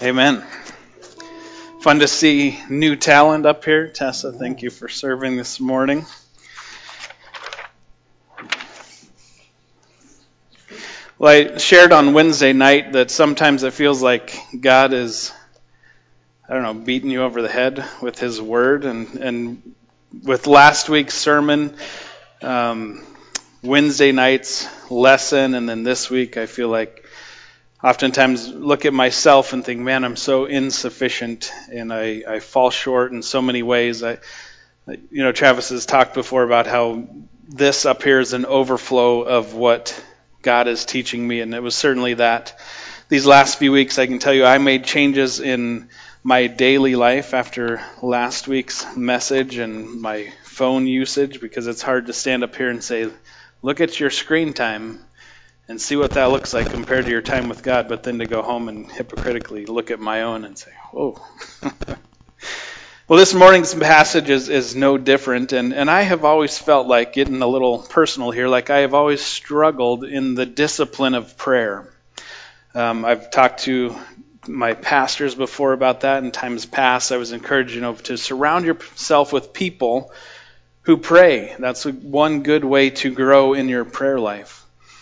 Amen. Fun to see new talent up here. Tessa, thank you for serving this morning. Well, I shared on Wednesday night that sometimes it feels like God is, beating you over the head with His Word. And with last week's sermon, Wednesday night's lesson, and then this week, I feel like oftentimes look at myself and think, man, I'm so insufficient, and I fall short in so many ways. Travis has talked before about how this up here is an overflow of what God is teaching me, and it was certainly that. These last few weeks, I can tell you, I made changes in my daily life after last week's message and my phone usage, because it's hard to stand up here and say, look at your screen time and see what that looks like compared to your time with God, but then to go home and hypocritically look at my own and say, whoa. Well, this morning's passage is no different, and I have always felt like, getting a little personal here, like I have always struggled in the discipline of prayer. I've talked to my pastors before about that in times past. I was encouraged, to surround yourself with people who pray. That's one good way to grow in your prayer life.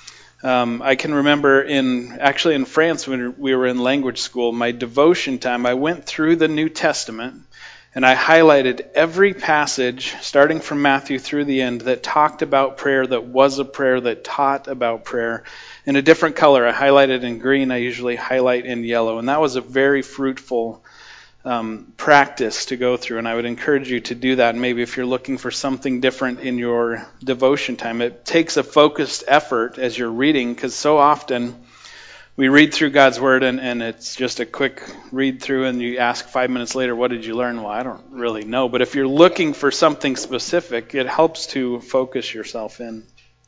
I can remember in France when we were in language school, my devotion time, I went through the New Testament and I highlighted every passage starting from Matthew through the end that talked about prayer, that was a prayer, that taught about prayer in a different color. I highlighted in green, I usually highlight in yellow, and that was a very fruitful practice to go through, and I would encourage you to do that. And maybe if you're looking for something different in your devotion time, it takes a focused effort as you're reading, because so often we read through God's Word and it's just a quick read through, and you ask 5 minutes later, what did you learn? Well, I don't really know. But if you're looking for something specific, it helps to focus yourself in.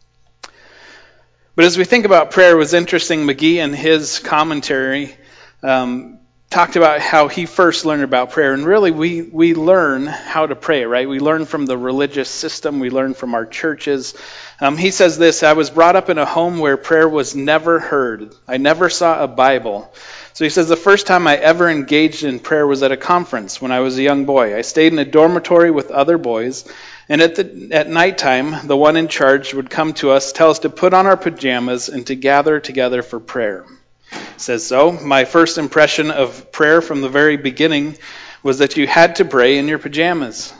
But as we think about prayer, it was interesting, McGee in his commentary talked about how he first learned about prayer. And really, we learn how to pray, right? We learn from the religious system. We learn from our churches. He says this, I was brought up in a home where prayer was never heard. I never saw a Bible. So he says the first time I ever engaged in prayer was at a conference when I was a young boy. I stayed in a dormitory with other boys. And at nighttime, the one in charge would come to us, tell us to put on our pajamas and to gather together for prayer. Says so. My first impression of prayer from the very beginning was that you had to pray in your pajamas.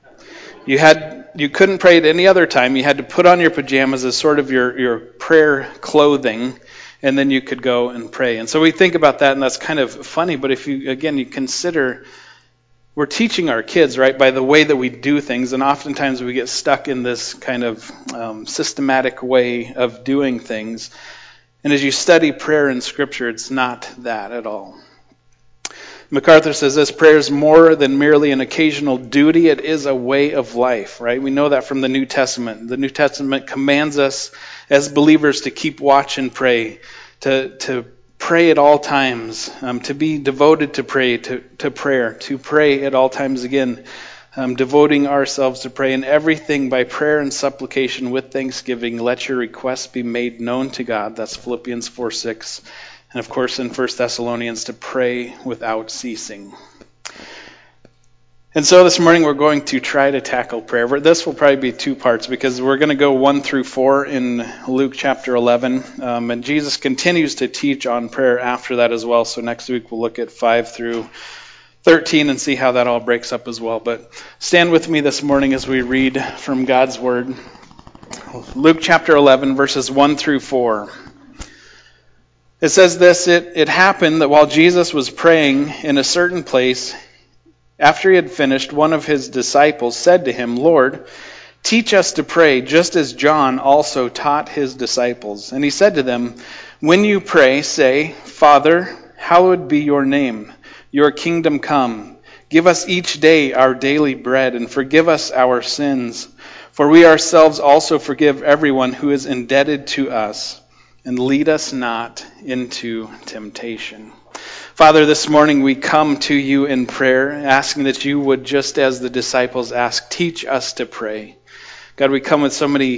You couldn't pray at any other time. You had to put on your pajamas as sort of your prayer clothing, and then you could go and pray. And so we think about that, and that's kind of funny, but if you consider, we're teaching our kids, right, by the way that we do things, and oftentimes we get stuck in this kind of systematic way of doing things. And as you study prayer in Scripture, it's not that at all. MacArthur says this, prayer is more than merely an occasional duty. It is a way of life, right? We know that from the New Testament. The New Testament commands us as believers to keep watch and pray, to pray at all times, to be devoted to prayer, to pray at all times again. Devoting ourselves to pray in everything by prayer and supplication with thanksgiving. Let your requests be made known to God. That's Philippians 4:6. And of course in 1 Thessalonians, to pray without ceasing. And so this morning we're going to try to tackle prayer. This will probably be two parts, because we're going to go 1 through 4 in Luke chapter 11. And Jesus continues to teach on prayer after that as well. So next week we'll look at 5 through 13 and see how that all breaks up as well. But stand with me this morning as we read from God's Word. Luke chapter 11, verses 1 through 4. It says this, It happened that while Jesus was praying in a certain place, after he had finished, one of his disciples said to him, Lord, teach us to pray, just as John also taught his disciples. And he said to them, when you pray, say, Father, hallowed be your name. Your kingdom come. Give us each day our daily bread, and forgive us our sins, for we ourselves also forgive everyone who is indebted to us. And lead us not into temptation. Father, this morning we come to you in prayer, asking that you would, just as the disciples asked, teach us to pray. God, we come with so many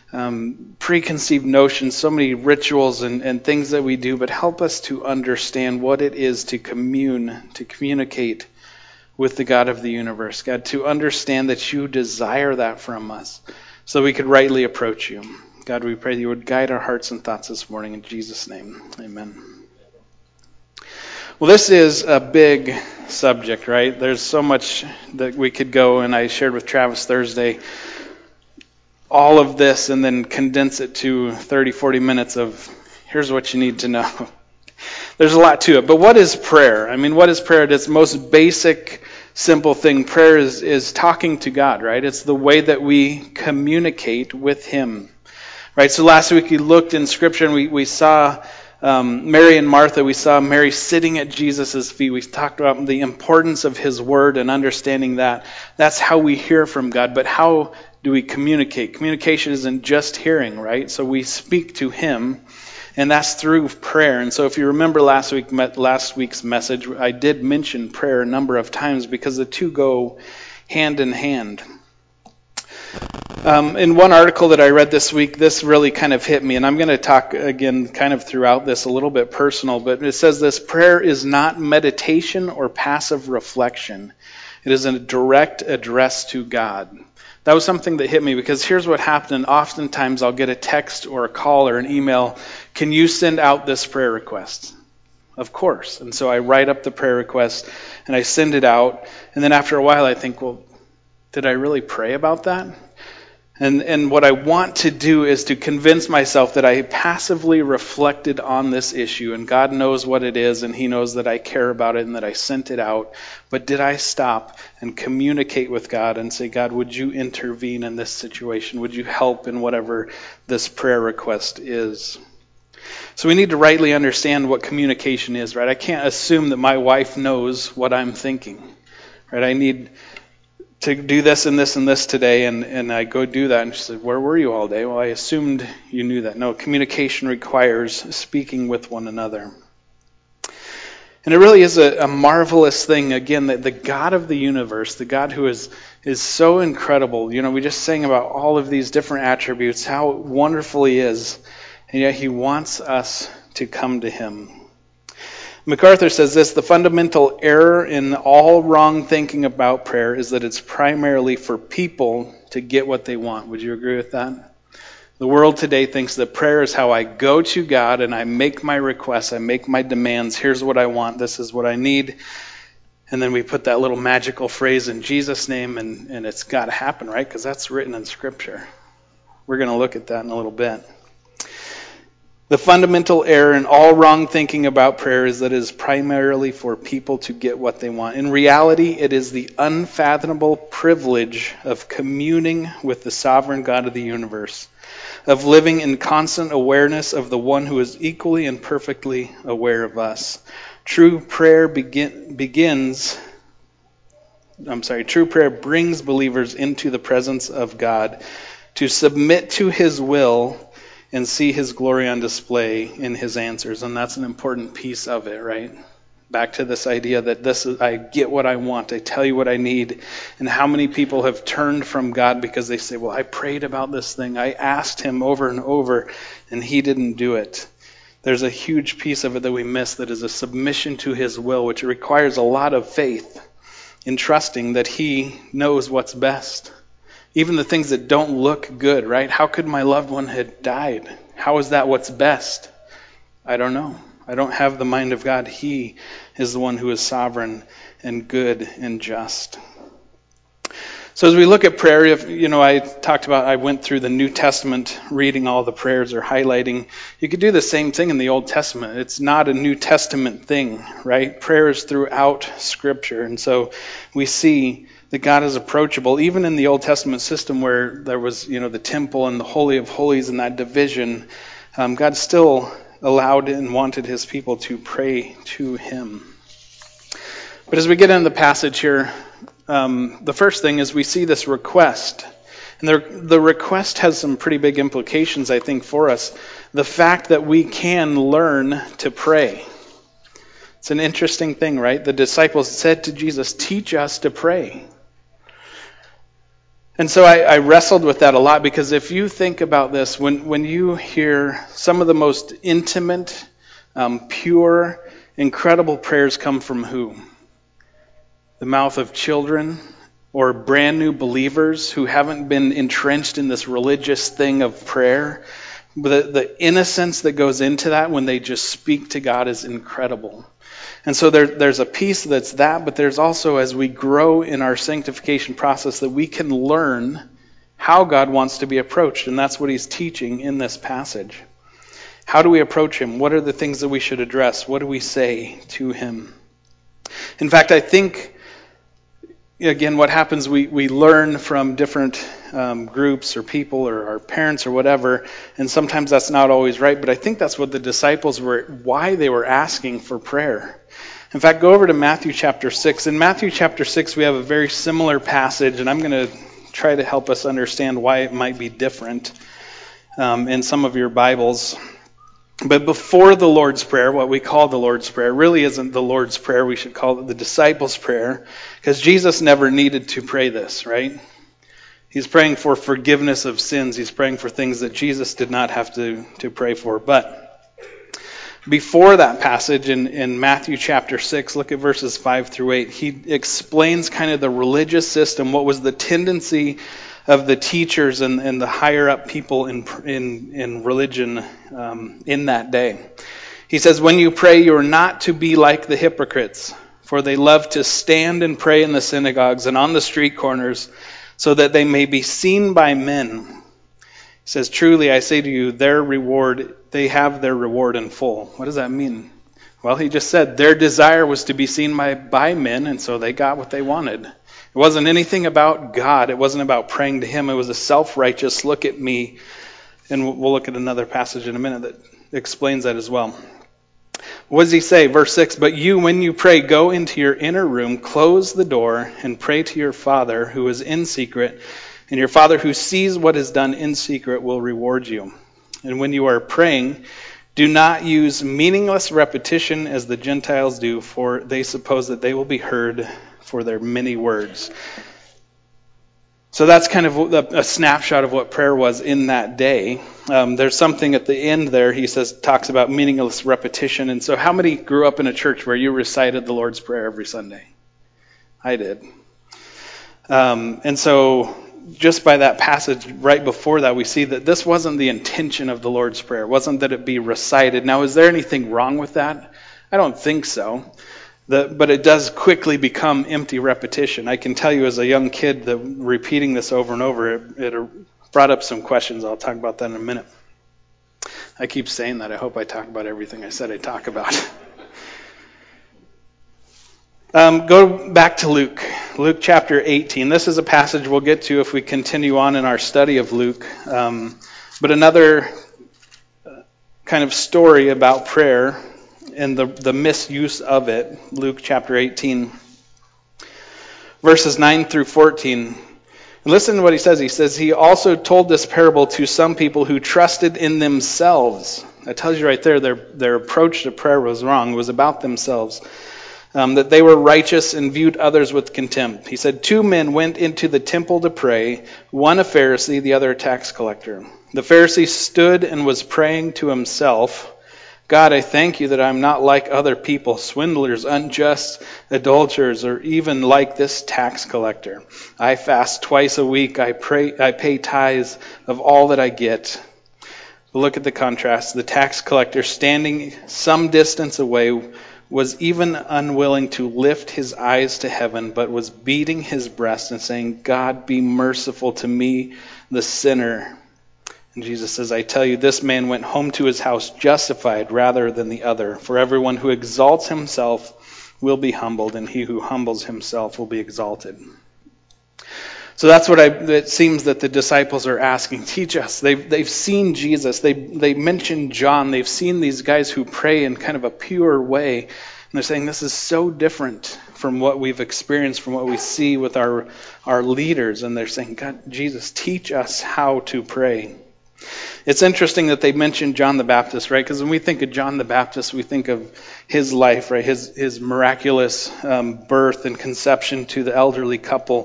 preconceived notions, so many rituals and things that we do, but help us to understand what it is to communicate with the God of the universe. God, to understand that you desire that from us so we could rightly approach you. God, we pray that you would guide our hearts and thoughts this morning. In Jesus' name, amen. Well, this is a big subject, right? There's so much that we could go, and I shared with Travis Thursday all of this and then condense it to 30, 40 minutes of here's what you need to know. There's a lot to it. But what is prayer? I mean, what is prayer? At its most basic, simple thing, prayer is talking to God, right? It's the way that we communicate with Him, right? So last week we looked in Scripture and we saw Mary and Martha. We saw Mary sitting at Jesus' feet. We talked about the importance of His Word and understanding that. That's how we hear from God. But how do we communicate? Communication isn't just hearing, right? So we speak to Him, and that's through prayer. And so if you remember last week's message, I did mention prayer a number of times because the two go hand in hand. In one article that I read this week, this really kind of hit me, and I'm going to talk again kind of throughout this a little bit personal, but it says this: prayer is not meditation or passive reflection. It is a direct address to God. That was something that hit me because here's what happened. And oftentimes I'll get a text or a call or an email. Can you send out this prayer request? Of course. And so I write up the prayer request and I send it out. And then after a while I think, well, did I really pray about that? And what I want to do is to convince myself that I passively reflected on this issue, and God knows what it is, and He knows that I care about it and that I sent it out. But did I stop and communicate with God and say, God, would you intervene in this situation? Would you help in whatever this prayer request is? So we need to rightly understand what communication is, right? I can't assume that my wife knows what I'm thinking, right? I need to do this and this and this today, and I go do that, and she said, where were you all day? Well, I assumed you knew that. No, communication requires speaking with one another. And it really is a marvelous thing, again, that the God of the universe, the God who is so incredible, you know, we just sang about all of these different attributes, how wonderful He is, and yet He wants us to come to Him. MacArthur says this: the fundamental error in all wrong thinking about prayer is that it's primarily for people to get what they want. Would you agree with that? The world today thinks that prayer is how I go to God and I make my requests, I make my demands. Here's what I want, this is what I need. And then we put that little magical phrase in Jesus' name, and it's got to happen, right? Because that's written in Scripture. We're going to look at that in a little bit. The fundamental error in all wrong thinking about prayer is that it is primarily for people to get what they want. In reality, it is the unfathomable privilege of communing with the sovereign God of the universe, of living in constant awareness of the one who is equally and perfectly aware of us. True prayer brings believers into the presence of God to submit to His will and see His glory on display in His answers. And that's an important piece of it, right? Back to this idea that I get what I want, I tell you what I need. And how many people have turned from God because they say, well, I prayed about this thing, I asked Him over and over, and He didn't do it. There's a huge piece of it that we miss that is a submission to His will, which requires a lot of faith in trusting that He knows what's best. Even the things that don't look good, right? How could my loved one have died? How is that what's best? I don't know. I don't have the mind of God. He is the one who is sovereign and good and just. So as we look at prayer, I went through the New Testament reading all the prayers or highlighting. You could do the same thing in the Old Testament. It's not a New Testament thing, right? Prayer is throughout Scripture. And so we see that God is approachable. Even in the Old Testament system where there was, the temple and the Holy of Holies and that division, God still allowed and wanted His people to pray to Him. But as we get into the passage here, the first thing is we see this request. And the request has some pretty big implications, I think, for us. The fact that we can learn to pray. It's an interesting thing, right? The disciples said to Jesus, teach us to pray. And so I wrestled with that a lot, because if you think about this, when you hear some of the most intimate, pure, incredible prayers come from who? The mouth of children or brand new believers who haven't been entrenched in this religious thing of prayer. The innocence that goes into that when they just speak to God is incredible. And so there's a piece that's that, but there's also, as we grow in our sanctification process, that we can learn how God wants to be approached. And that's what he's teaching in this passage. How do we approach him? What are the things that we should address? What do we say to him? In fact, I think, again, what happens, we learn from different groups or people or our parents or whatever, and sometimes that's not always right, but I think that's what the disciples why they were asking for prayer. In fact, go over to Matthew chapter 6. In Matthew chapter 6, we have a very similar passage, and I'm going to try to help us understand why it might be different in some of your Bibles. But before the Lord's Prayer, what we call the Lord's Prayer, really isn't the Lord's Prayer. We should call it the disciples' prayer, because Jesus never needed to pray this, right? He's praying for forgiveness of sins. He's praying for things that Jesus did not have to pray for. But before that passage in Matthew chapter 6, look at verses 5 through 8. He explains kind of the religious system, what was the tendency of the teachers and the higher up people in religion in that day. He says, when you pray, you are not to be like the hypocrites, for they love to stand and pray in the synagogues and on the street corners, so that they may be seen by men. He says, truly I say to you, they have their reward in full. What does that mean? Well, he just said their desire was to be seen by men, and so they got what they wanted. It wasn't anything about God. It wasn't about praying to him. It was a self-righteous look at me. And we'll look at another passage in a minute that explains that as well. What does he say? Verse 6, but you, when you pray, go into your inner room, close the door, and pray to your Father who is in secret, and your Father who sees what is done in secret will reward you. And when you are praying, do not use meaningless repetition as the Gentiles do, for they suppose that they will be heard for their many words. So that's kind of a snapshot of what prayer was in that day. There's something at the end there, he talks about meaningless repetition. And so how many grew up in a church where you recited the Lord's Prayer every Sunday? I did. And so just by that passage right before that, we see that this wasn't the intention of the Lord's Prayer. It wasn't that it be recited. Now, is there anything wrong with that? I don't think so. But it does quickly become empty repetition. I can tell you as a young kid that repeating this over and over, it brought up some questions. I'll talk about that in a minute. I keep saying that. I hope I talk about everything I said I'd talk about. Go back to Luke. Luke chapter 18. This is a passage we'll get to if we continue on in our study of Luke. But another kind of story about prayer and the misuse of it. Luke chapter 18, verses 9 through 14. And listen to what he says. He says, he also told this parable to some people who trusted in themselves. That tells you right there their approach to prayer was wrong. It was about themselves. That they were righteous and viewed others with contempt. He said, 2 men went into the temple to pray, one a Pharisee, the other a tax collector. The Pharisee stood and was praying to himself, God, I thank you that I'm not like other people, swindlers, unjust, adulterers, or even like this tax collector. I fast twice a week. I pay tithes of all that I get. But look at the contrast. The tax collector, standing some distance away, was even unwilling to lift his eyes to heaven, but was beating his breast and saying, God, be merciful to me, the sinner. And Jesus says, I tell you, this man went home to his house justified rather than the other. For everyone who exalts himself will be humbled, and he who humbles himself will be exalted. So that's what it seems that the disciples are asking. Teach us. They've seen Jesus. They mentioned John. They've seen these guys who pray in kind of a pure way. And they're saying this is so different from what we've experienced, from what we see with our leaders. And they're saying, God, Jesus, teach us how to pray. It's interesting that they mentioned John the Baptist, right? Because when we think of John the Baptist, we think of his life, right? His miraculous birth and conception to the elderly couple.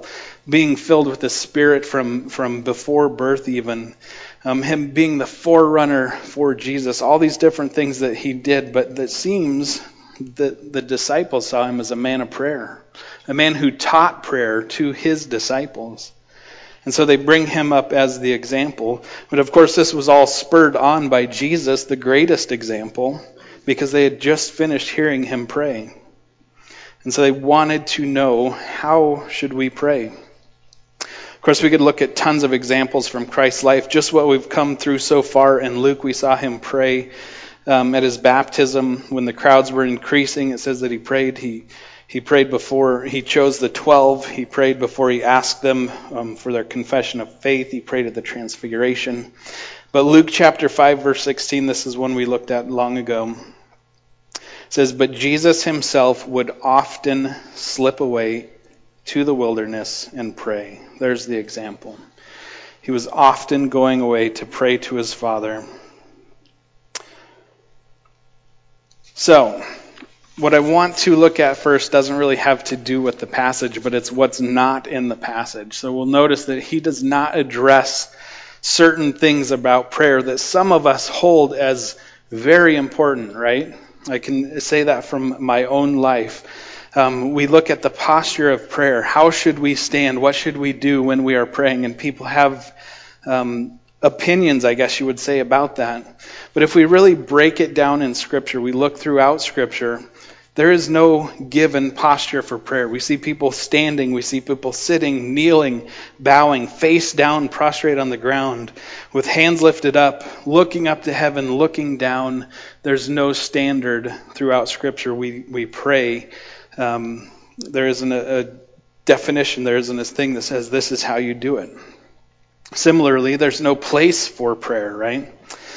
being filled with the Spirit from before birth even, him being the forerunner for Jesus, all these different things that he did, but it seems that the disciples saw him as a man of prayer, a man who taught prayer to his disciples. And so they bring him up as the example. But of course, this was all spurred on by Jesus, the greatest example, because they had just finished hearing him pray. And so they wanted to know, how should we pray? Of course, we could look at tons of examples from Christ's life. Just what we've come through so far in Luke, we saw him pray at his baptism when the crowds were increasing. It says that he prayed. He prayed before he chose the 12. He prayed before he asked them for their confession of faith. He prayed at the transfiguration. But Luke chapter 5, verse 16, this is one we looked at long ago. It says, "But Jesus himself would often slip away to the wilderness and pray." There's the example. He was often going away to pray to his Father. So, what I want to look at first doesn't really have to do with the passage, but it's what's not in the passage. So we'll notice that he does not address certain things about prayer that some of us hold as very important, right? I can say that from my own life. We look at the posture of prayer. How should we stand? What should we do when we are praying? And people have opinions, I guess you would say, about that. But if we really break it down in Scripture, we look throughout Scripture, there is no given posture for prayer. We see people standing, we see people sitting, kneeling, bowing, face down, prostrate on the ground, with hands lifted up, looking up to heaven, looking down. There's no standard throughout Scripture. We pray. There isn't a definition, there isn't this thing that says this is how you do it. Similarly, there's no place for prayer, right?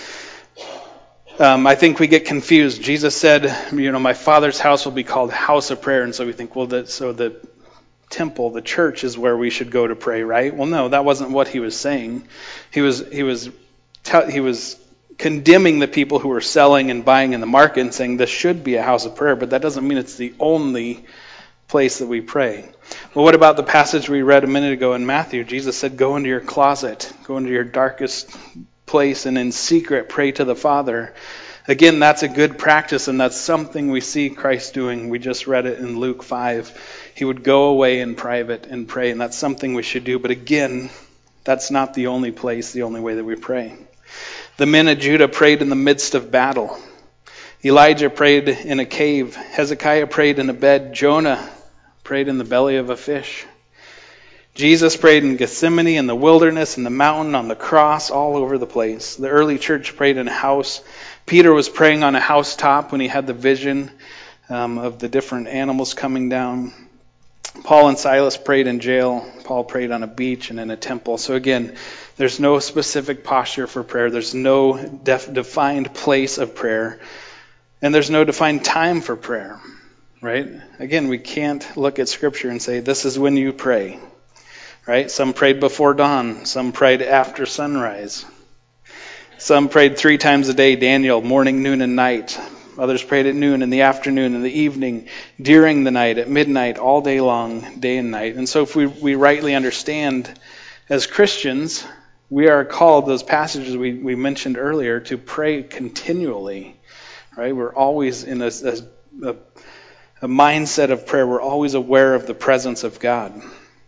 I think we get confused. Jesus said, my Father's house will be called house of prayer. And so we think, so the temple, the church is where we should go to pray, right? Well, no, that wasn't what he was saying. He was condemning the people who were selling and buying in the market and saying this should be a house of prayer, but that doesn't mean it's the only place that we pray. Well, what about the passage we read a minute ago in Matthew? Jesus said, go into your closet, go into your darkest place, and in secret pray to the Father. Again, that's a good practice, and that's something we see Christ doing. We just read it in Luke 5. He would go away in private and pray, and that's something we should do. But again, that's not the only place, the only way that we pray. The men of Judah prayed in the midst of battle. Elijah prayed in a cave. Hezekiah prayed in a bed. Jonah prayed in the belly of a fish. Jesus prayed in Gethsemane, in the wilderness, in the mountain, on the cross, all over the place. The early church prayed in a house. Peter was praying on a housetop when he had the vision of the different animals coming down. Paul and Silas prayed in jail. Paul prayed on a beach and in a temple. So again, there's no specific posture for prayer. There's no defined place of prayer. And there's no defined time for prayer, right? Again, we can't look at Scripture and say, this is when you pray. Right? Some prayed before dawn. Some prayed after sunrise. Some prayed 3 times a day, Daniel, morning, noon, and night. Others prayed at noon, in the afternoon, in the evening, during the night, at midnight, all day long, day and night. And so if we rightly understand, as Christians, we are called, those passages we mentioned earlier, to pray continually. Right? We're always in a mindset of prayer. We're always aware of the presence of God.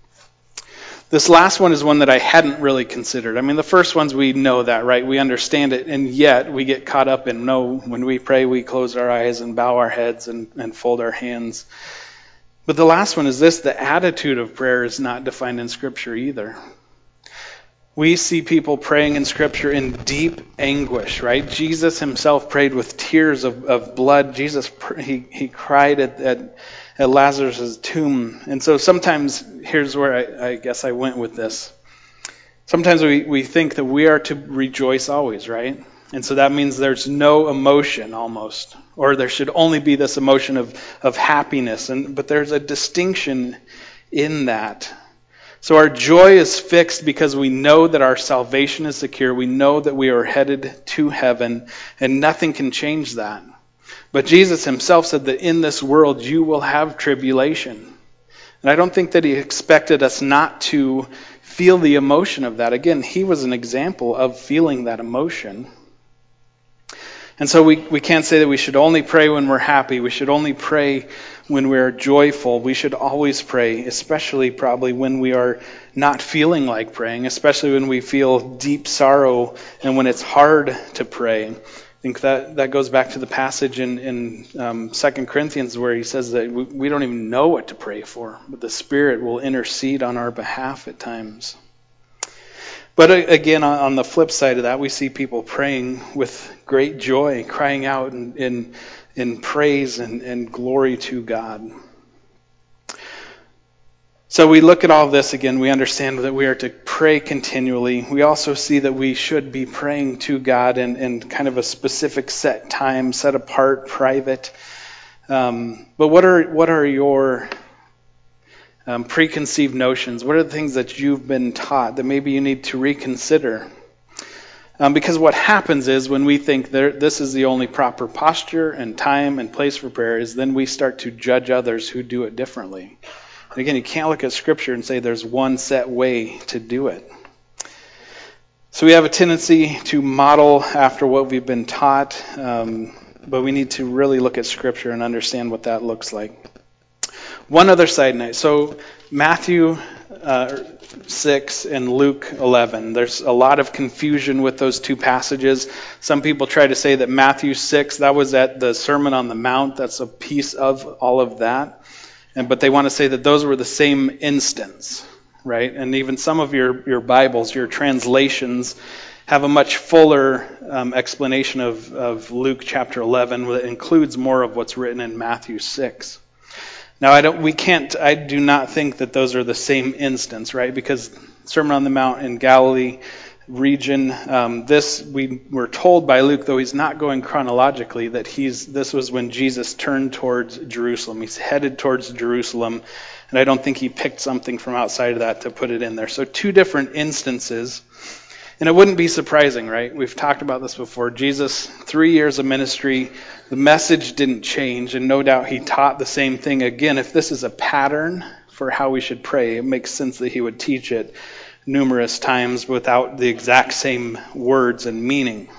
This last one is one that I hadn't really considered. I mean, the first ones we know that, right? We understand it, and yet we get caught up in, no, when we pray, we close our eyes and bow our heads and fold our hands. But the last one is this: the attitude of prayer is not defined in Scripture either. We see people praying in Scripture in deep anguish, right? Jesus himself prayed with tears of blood. Jesus, he cried at Lazarus' tomb. And so sometimes, here's where I guess I went with this. Sometimes we think that we are to rejoice always, right? And so that means there's no emotion almost, or there should only be this emotion of happiness. But there's a distinction in that. So our joy is fixed because we know that our salvation is secure. We know that we are headed to heaven, and nothing can change that. But Jesus himself said that in this world you will have tribulation. And I don't think that he expected us not to feel the emotion of that. Again, he was an example of feeling that emotion. And so we can't say that we should only pray when we're happy. We should only pray when we're joyful. We should always pray, especially probably when we are not feeling like praying, especially when we feel deep sorrow and when it's hard to pray. I think that goes back to the passage in 2 Corinthians where he says that we don't even know what to pray for, but the Spirit will intercede on our behalf at times. But again, on the flip side of that, we see people praying with great joy, crying out in praise and glory to God. So we look at all this again, we understand that we are to pray continually. We also see that we should be praying to God in kind of a specific set time, set apart, private. But what are your preconceived notions? What are the things that you've been taught that maybe you need to reconsider? Because what happens is when we think this is the only proper posture and time and place for prayer is then we start to judge others who do it differently. And again, you can't look at Scripture and say there's one set way to do it. So we have a tendency to model after what we've been taught, but we need to really look at Scripture and understand what that looks like. One other side note. So Matthew 6 and Luke 11. There's a lot of confusion with those two passages. Some people try to say that Matthew 6, that was at the Sermon on the Mount. That's a piece of all of that. But they want to say that those were the same instance, right? And even some of your Bibles, your translations, have a much fuller explanation of Luke chapter 11 that includes more of what's written in Matthew 6. Now, I do not think that those are the same instance, right? Because Sermon on the Mount in Galilee region, we were told by Luke, though he's not going chronologically, that this was when Jesus turned towards Jerusalem. He's headed towards Jerusalem, and I don't think he picked something from outside of that to put it in there. So two different instances. And it wouldn't be surprising, right? We've talked about this before. Jesus, 3 years of ministry, the message didn't change, and no doubt he taught the same thing. Again, if this is a pattern for how we should pray, it makes sense that he would teach it numerous times without the exact same words and meaning.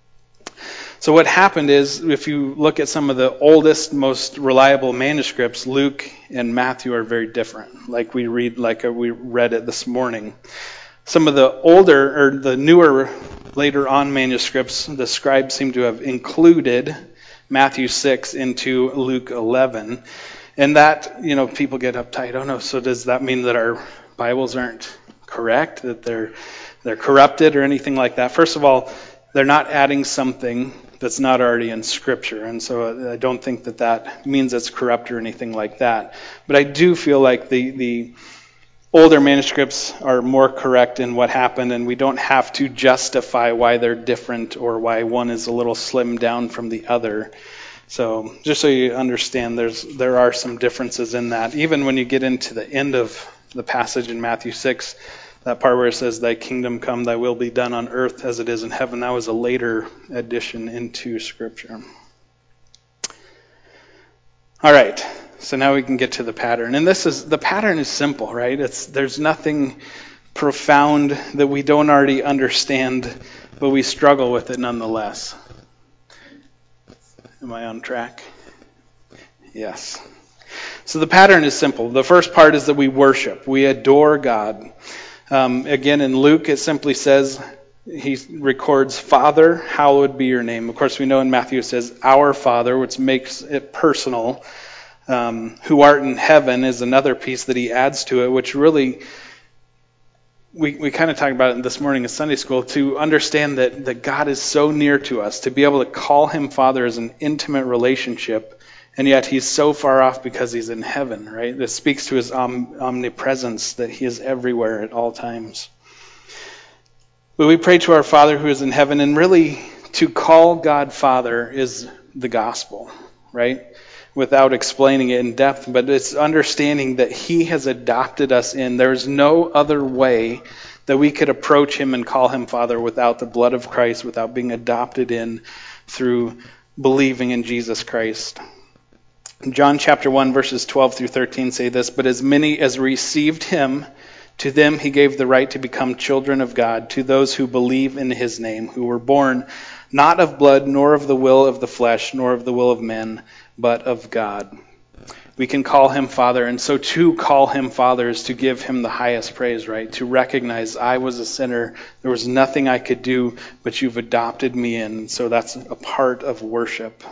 So what happened is, if you look at some of the oldest, most reliable manuscripts, Luke and Matthew are very different, like we read it this morning. Some of the older, or the newer, later on manuscripts, the scribes seem to have included Matthew 6 into Luke 11. And that, people get uptight. Oh no, so does that mean that our Bibles aren't correct, that they're corrupted or anything like that? First of all, they're not adding something that's not already in Scripture, and so I don't think that means it's corrupt or anything like that. But I do feel like the older manuscripts are more correct in what happened, and we don't have to justify why they're different or why one is a little slimmed down from the other. So just so you understand, there are some differences in that. Even when you get into the end of the passage in Matthew 6, that part where it says, "Thy kingdom come, thy will be done on earth as it is in heaven," that was a later addition into Scripture. All right, so now we can get to the pattern. And the pattern is simple, right? There's nothing profound that we don't already understand, but we struggle with it nonetheless. Am I on track? Yes. So the pattern is simple. The first part is that we worship. We adore God. Again, in Luke, it simply says, he records, "Father, hallowed be your name." Of course, we know in Matthew it says, "Our Father," which makes it personal. "Who art in heaven" is another piece that he adds to it, which really, we kind of talked about it this morning in Sunday school, to understand that God is so near to us, to be able to call him Father is an intimate relationship, and yet he's so far off because he's in heaven, right? This speaks to his omnipresence, that he is everywhere at all times. But we pray to our Father who is in heaven, and really to call God Father is the gospel, right? Without explaining it in depth, but it's understanding that he has adopted us in. There's no other way that we could approach him and call him Father without the blood of Christ, without being adopted in through believing in Jesus Christ. John chapter 1, verses 12 through 13 say this, "But as many as received him, to them he gave the right to become children of God, to those who believe in his name, who were born not of blood, nor of the will of the flesh, nor of the will of men, but of God." We can call him Father, and so to call him Father is to give him the highest praise, right? To recognize I was a sinner, there was nothing I could do, but you've adopted me in. So that's a part of worship.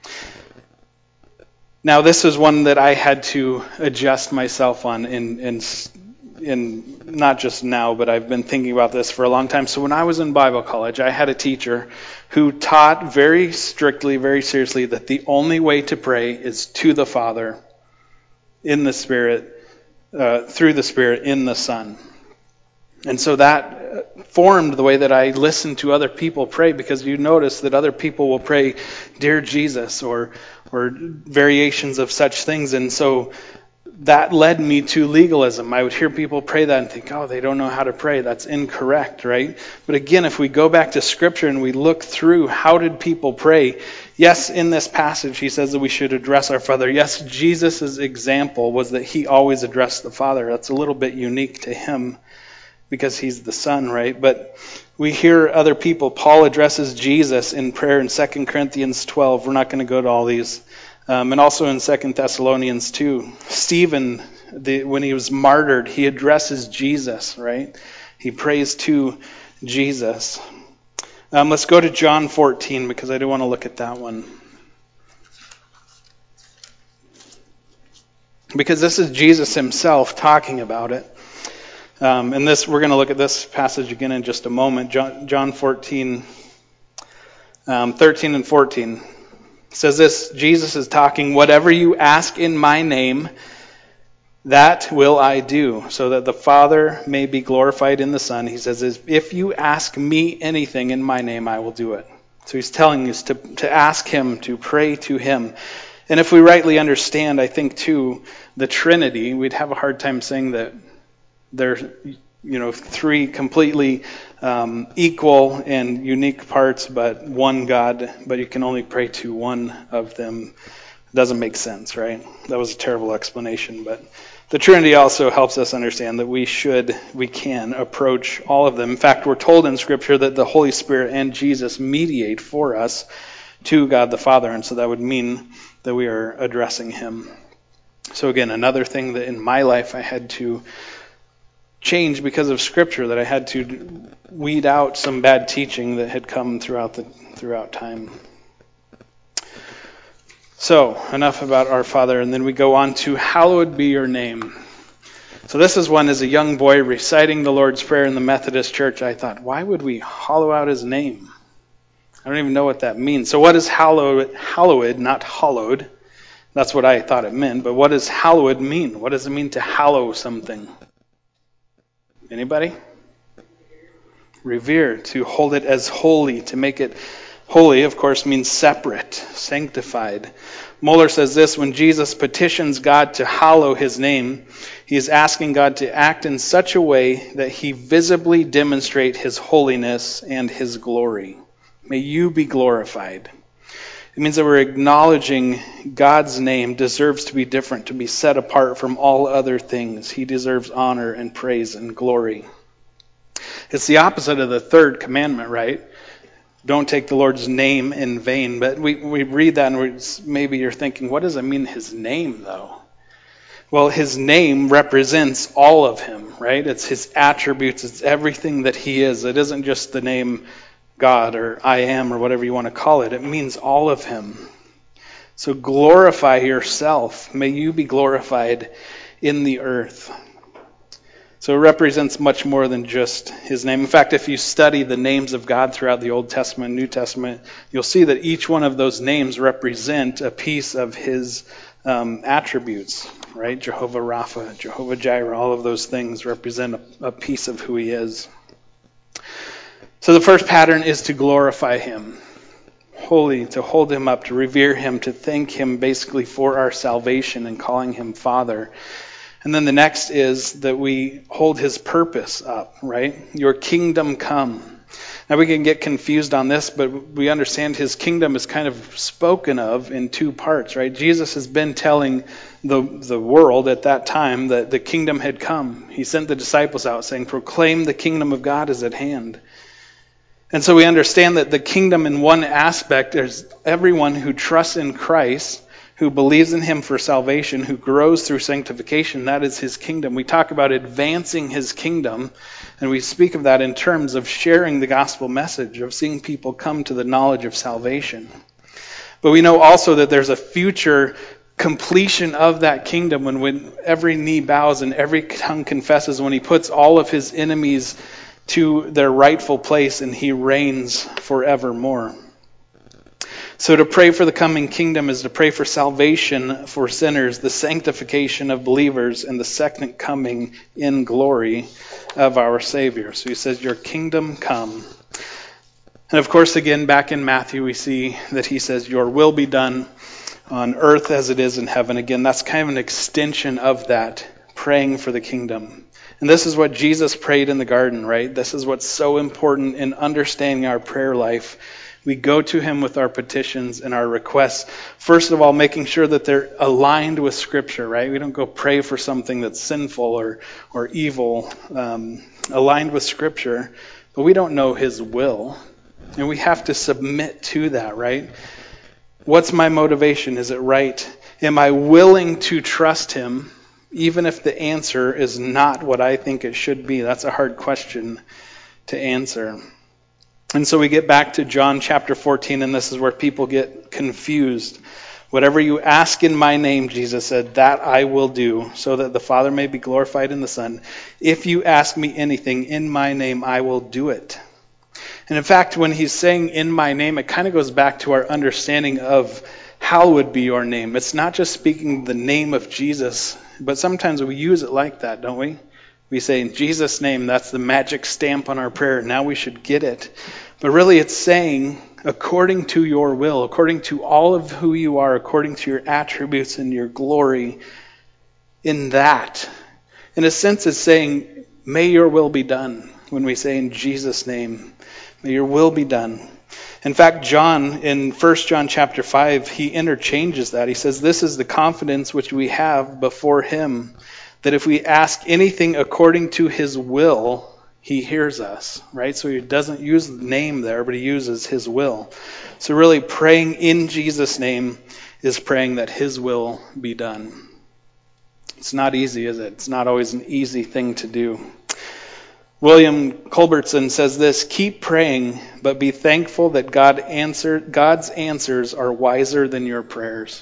Now, this is one that I had to adjust myself on in not just now, but I've been thinking about this for a long time. So when I was in Bible college, I had a teacher who taught very strictly, very seriously, that the only way to pray is to the Father, in the Spirit, through the Spirit, in the Son. And so that formed the way that I listened to other people pray, because you notice that other people will pray, "Dear Jesus," or variations of such things. And so that led me to legalism. I would hear people pray that and think, oh, they don't know how to pray. That's incorrect, right? But again, if we go back to Scripture and we look through, how did people pray? Yes, in this passage, he says that we should address our Father. Yes, Jesus' example was that he always addressed the Father. That's a little bit unique to him because he's the Son, right? But we hear other people. Paul addresses Jesus in prayer in 2 Corinthians 12. We're not going to go to all these. And also in 2 Thessalonians 2. Stephen, when he was martyred, he addresses Jesus, right? He prays to Jesus. Let's go to John 14, because I do want to look at that one. Because this is Jesus himself talking about it. And this, we're going to look at this passage again in just a moment. John 14, 13 and 14. It says this, Jesus is talking, "Whatever you ask in my name, that will I do, so that the Father may be glorified in the Son." He says, "If you ask me anything in my name, I will do it." So he's telling us to ask him, to pray to him. And if we rightly understand, I think too, the Trinity, we'd have a hard time saying that they're, three completely equal and unique parts, but one God, but you can only pray to one of them. It doesn't make sense, right? That was a terrible explanation, but the Trinity also helps us understand that we can approach all of them. In fact, we're told in Scripture that the Holy Spirit and Jesus mediate for us to God the Father, and so that would mean that we are addressing him. So again, another thing that in my life I had to change because of Scripture, that I had to weed out some bad teaching that had come throughout time. So, enough about our Father, and then we go on to "Hallowed be your name." So this is one, as a young boy reciting the Lord's Prayer in the Methodist Church, I thought, why would we hollow out his name? I don't even know what that means. So what is hallowed, not hollowed? That's what I thought it meant, but what does hallowed mean? What does it mean to hallow something? Anybody? Revere, to hold it as holy, to make it holy, of course, means separate, sanctified. Moeller says this, when Jesus petitions God to hallow his name, he is asking God to act in such a way that he visibly demonstrate his holiness and his glory. May you be glorified. It means that we're acknowledging God's name deserves to be different, to be set apart from all other things. He deserves honor and praise and glory. It's the opposite of the third commandment, right? Don't take the Lord's name in vain. But we read that and maybe you're thinking, what does it mean, his name, though? Well, his name represents all of him, right? It's his attributes. It's everything that he is. It isn't just the name God or I am or whatever you want to call it. It means all of him. So glorify yourself. May you be glorified in the earth. So it represents much more than just his name. In fact, if you study the names of God throughout the Old Testament and New Testament, you'll see that each one of those names represent a piece of his attributes, right? Jehovah Rapha, Jehovah Jireh, all of those things represent a piece of who he is. So the first pattern is to glorify him. Holy, to hold him up, to revere him, to thank him basically for our salvation and calling him Father. And then the next is that we hold his purpose up, right? Your kingdom come. Now we can get confused on this, but we understand his kingdom is kind of spoken of in two parts, right? Jesus has been telling the world at that time that the kingdom had come. He sent the disciples out saying, proclaim the kingdom of God is at hand. And so we understand that the kingdom in one aspect is everyone who trusts in Christ, who believes in him for salvation, who grows through sanctification. That is his kingdom. We talk about advancing his kingdom, and we speak of that in terms of sharing the gospel message, of seeing people come to the knowledge of salvation. But we know also that there's a future completion of that kingdom when every knee bows and every tongue confesses, when he puts all of his enemies to their rightful place and he reigns forevermore. So to pray for the coming kingdom is to pray for salvation for sinners, the sanctification of believers, and the second coming in glory of our Savior. So he says, your kingdom come. And of course, again, back in Matthew, we see that he says, your will be done on earth as it is in heaven. Again, that's kind of an extension of that, praying for the kingdom. And this is what Jesus prayed in the garden, right? This is what's so important in understanding our prayer life. We go to him with our petitions and our requests. First of all, making sure that they're aligned with Scripture, right? We don't go pray for something that's sinful or evil, aligned with Scripture. But we don't know his will. And we have to submit to that, right? What's my motivation? Is it right? Am I willing to trust him, even if the answer is not what I think it should be? That's a hard question to answer. And so we get back to John chapter 14, and this is where people get confused. Whatever you ask in my name, Jesus said, that I will do, so that the Father may be glorified in the Son. If you ask me anything in my name, I will do it. And in fact, when he's saying in my name, it kind of goes back to our understanding of hallowed be your name. It's not just speaking the name of Jesus, but sometimes we use it like that, don't we? We say in Jesus' name, that's the magic stamp on our prayer. Now we should get it. But really it's saying, according to your will, according to all of who you are, according to your attributes and your glory, in that. In a sense, it's saying, may your will be done. When we say in Jesus' name, may your will be done. In fact, John, in 1 John chapter 5, he interchanges that. He says, this is the confidence which we have before him, that if we ask anything according to his will, he hears us, right? So he doesn't use the name there, but he uses his will. So really praying in Jesus' name is praying that his will be done. It's not easy, is it? It's not always an easy thing to do. William Culbertson says this, keep praying, but be thankful that God's answers are wiser than your prayers.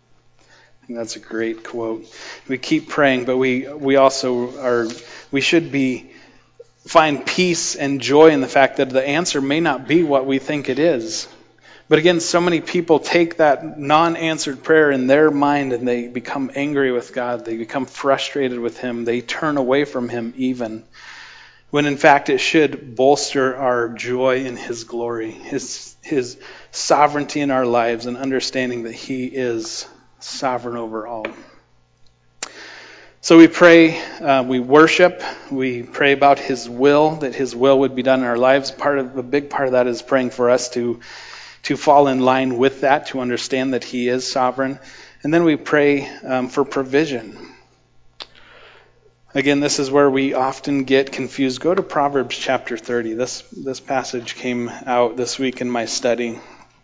I think that's a great quote. We keep praying, but we also should find peace and joy in the fact that the answer may not be what we think it is. But again, so many people take that non-answered prayer in their mind and they become angry with God. They become frustrated with him. They turn away from him even. When in fact it should bolster our joy in his glory, his sovereignty in our lives, and understanding that he is sovereign over all. So we pray, we worship, we pray about his will, that his will would be done in our lives. A big part of that is praying for us to fall in line with that, to understand that he is sovereign. And then we pray for provision. Again, this is where we often get confused. Go to Proverbs chapter 30. This passage came out this week in my study.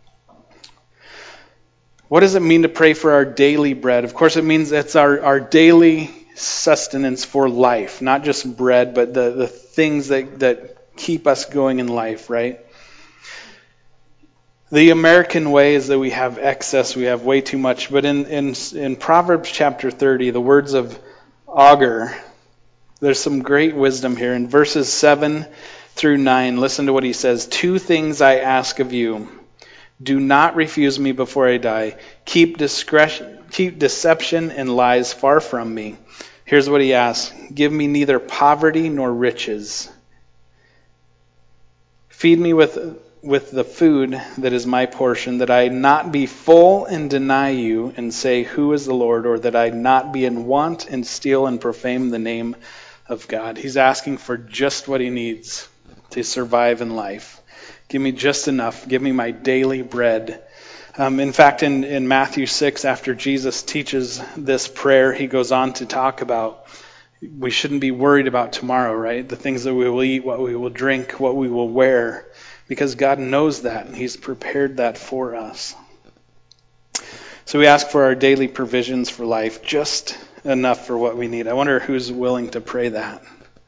What does it mean to pray for our daily bread? Of course, it means it's our daily sustenance for life, not just bread, but the things that keep us going in life, right? The American way is that we have excess, we have way too much. But in Proverbs chapter 30, the words of Agur, there's some great wisdom here. In verses 7 through 9, listen to what he says. 2 things I ask of you. Do not refuse me before I die. Keep deception and lies far from me. Here's what he asks. Give me neither poverty nor riches. Feed me with the food that is my portion, that I not be full and deny you and say, who is the Lord? Or that I not be in want and steal and profane the name of God. He's asking for just what he needs to survive in life. Give me just enough. Give me my daily bread. In fact, in Matthew 6, after Jesus teaches this prayer, he goes on to talk about we shouldn't be worried about tomorrow, right? The things that we will eat, what we will drink, what we will wear, because God knows that, and he's prepared that for us. So we ask for our daily provisions for life, just enough for what we need. I wonder who's willing to pray that.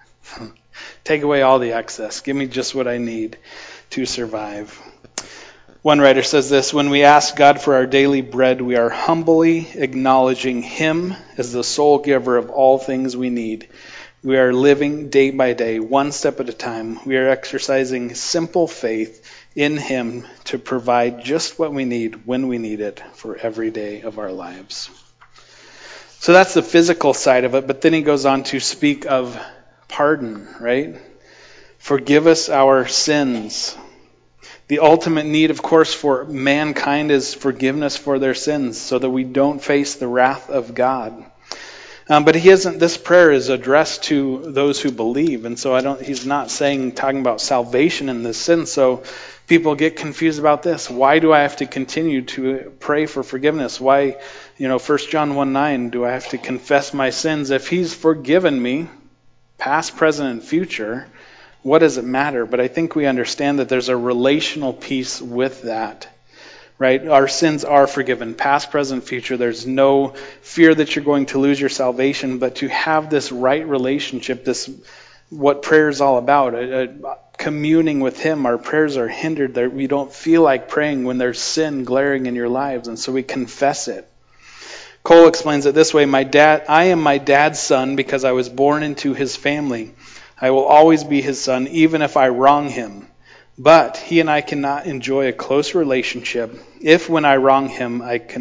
Take away all the excess. Give me just what I need to survive. One writer says this: when we ask God for our daily bread, we are humbly acknowledging him as the sole giver of all things we need. We are living day by day, one step at a time. We are exercising simple faith in him to provide just what we need when we need it for every day of our lives. So that's the physical side of it, but then he goes on to speak of pardon, right? Forgive us our sins. The ultimate need, of course, for mankind is forgiveness for their sins so that we don't face the wrath of God. But this prayer is addressed to those who believe. And so he's not talking about salvation in this sense. So people get confused about this. Why do I have to continue to pray for forgiveness? Why, 1 John 1:9, do I have to confess my sins? If he's forgiven me, past, present, and future, what does it matter? But I think we understand that there's a relational piece with that, right? Our sins are forgiven, past, present, future. There's no fear that you're going to lose your salvation, but to have this right relationship, what prayer is all about, communing with him. Our prayers are hindered. We don't feel like praying when there's sin glaring in your lives, and so we confess it. Cole explains it this way: I am my dad's son because I was born into his family. I will always be his son, even if I wrong him. But he and I cannot enjoy a close relationship if when I wrong him,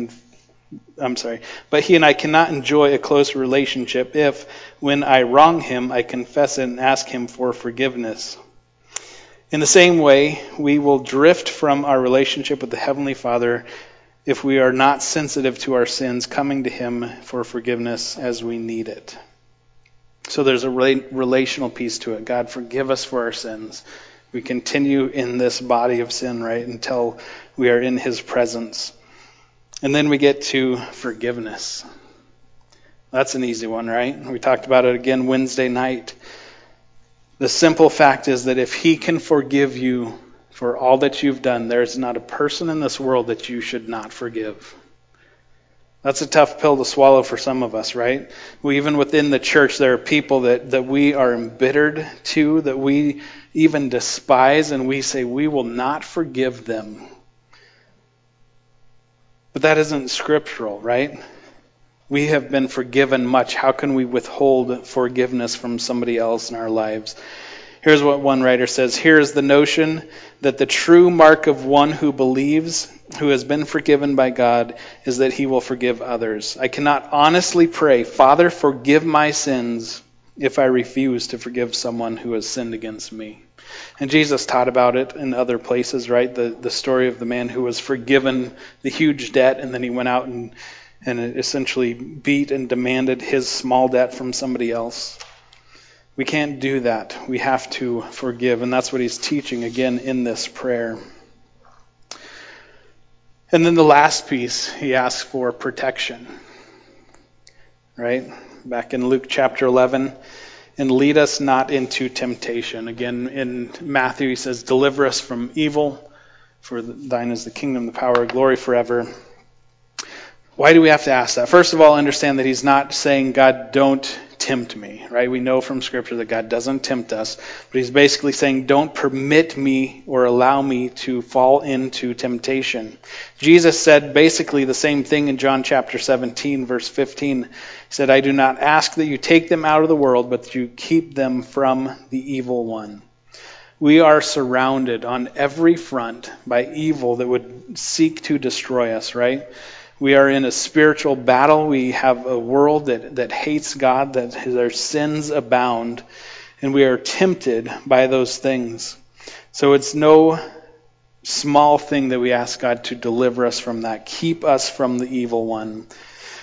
But he and I cannot enjoy a close relationship if when I wrong him, I confess it and ask him for forgiveness. In the same way, we will drift from our relationship with the Heavenly Father if we are not sensitive to our sins, coming to him for forgiveness as we need it. So there's a relational piece to it. God, forgive us for our sins. We continue in this body of sin, right, until we are in his presence. And then we get to forgiveness. That's an easy one, right? We talked about it again Wednesday night. The simple fact is that if he can forgive you for all that you've done, there's not a person in this world that you should not forgive. That's a tough pill to swallow for some of us, right? Even within the church, there are people that we are embittered to, that we even despise, and we say we will not forgive them. But that isn't scriptural, right? We have been forgiven much. How can we withhold forgiveness from somebody else in our lives? Here's what one writer says: here is the notion that the true mark of one who believes, who has been forgiven by God, is that he will forgive others. I cannot honestly pray, Father, forgive my sins, if I refuse to forgive someone who has sinned against me. And Jesus taught about it in other places, right? The story of the man who was forgiven the huge debt, and then he went out and essentially beat and demanded his small debt from somebody else. We can't do that. We have to forgive, and that's what he's teaching again in this prayer. And then the last piece, he asks for protection, right? Back in Luke chapter 11, and lead us not into temptation. Again, in Matthew, he says, deliver us from evil, for thine is the kingdom, the power, glory forever. Why do we have to ask that? First of all, understand that he's not saying, God, don't tempt me, right? We know from Scripture that God doesn't tempt us, but he's basically saying, don't permit me or allow me to fall into temptation. Jesus said basically the same thing in John chapter 17, verse 15. He said, I do not ask that you take them out of the world, but that you keep them from the evil one. We are surrounded on every front by evil that would seek to destroy us, right? We are in a spiritual battle. We have a world that hates God, that their sins abound, and we are tempted by those things. So it's no small thing that we ask God to deliver us from that, keep us from the evil one.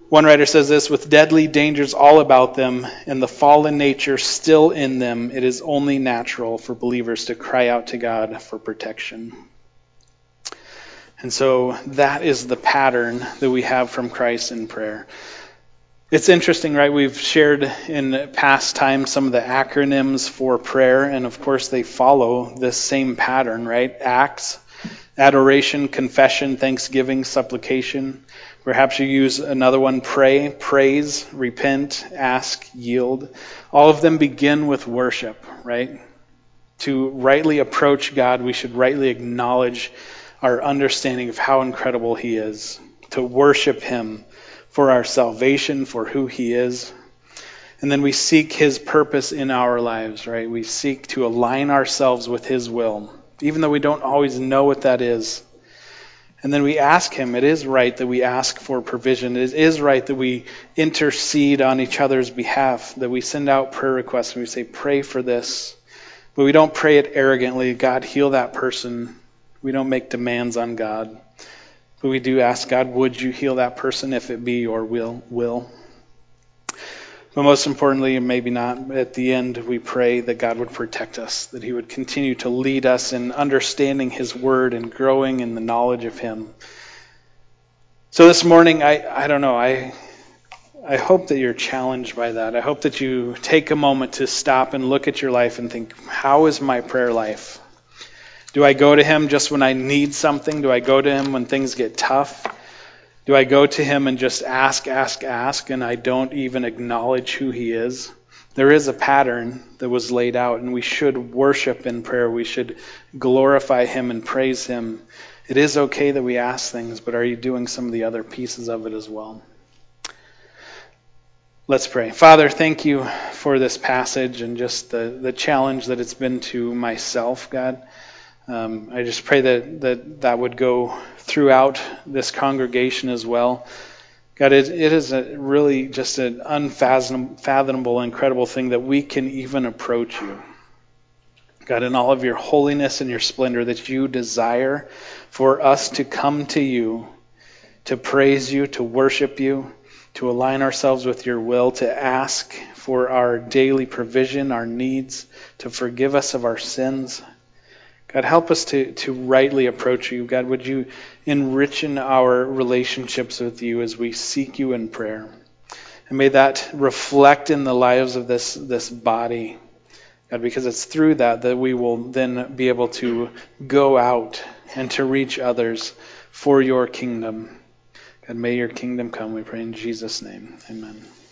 One writer says this, with deadly dangers all about them and the fallen nature still in them, it is only natural for believers to cry out to God for protection. And so that is the pattern that we have from Christ in prayer. It's interesting, right? We've shared in past times some of the acronyms for prayer, and of course they follow this same pattern, right? Acts, adoration, confession, thanksgiving, supplication. Perhaps you use another one, pray, praise, repent, ask, yield. All of them begin with worship, right? To rightly approach God, we should rightly acknowledge our understanding of how incredible He is. To worship Him for our salvation, for who He is. And then we seek His purpose in our lives, right? We seek to align ourselves with His will, even though we don't always know what that is. And then we ask Him. It is right that we ask for provision. It is right that we intercede on each other's behalf, that we send out prayer requests and we say, pray for this. But we don't pray it arrogantly. God, heal that person. We don't make demands on God. But we do ask God, would you heal that person if it be your will? But most importantly, and maybe not, at the end we pray that God would protect us, that He would continue to lead us in understanding His word and growing in the knowledge of Him. So this morning, I don't know, I hope that you're challenged by that. I hope that you take a moment to stop and look at your life and think, how is my prayer life? Do I go to Him just when I need something? Do I go to Him when things get tough? Do I go to Him and just ask, and I don't even acknowledge who He is? There is a pattern that was laid out, and we should worship in prayer. We should glorify Him and praise Him. It is okay that we ask things, but are you doing some of the other pieces of it as well? Let's pray. Father, thank you for this passage and just the challenge that it's been to myself, God. I just pray that would go throughout this congregation as well. God, it is really just an unfathomable, incredible thing that we can even approach you. God, in all of your holiness and your splendor, that you desire for us to come to you, to praise you, to worship you, to align ourselves with your will, to ask for our daily provision, our needs, to forgive us of our sins. God, help us to rightly approach you. God, would you enrich in our relationships with you as we seek you in prayer? And may that reflect in the lives of this body, God, because it's through that we will then be able to go out and to reach others for your kingdom. God, may your kingdom come, we pray in Jesus' name. Amen.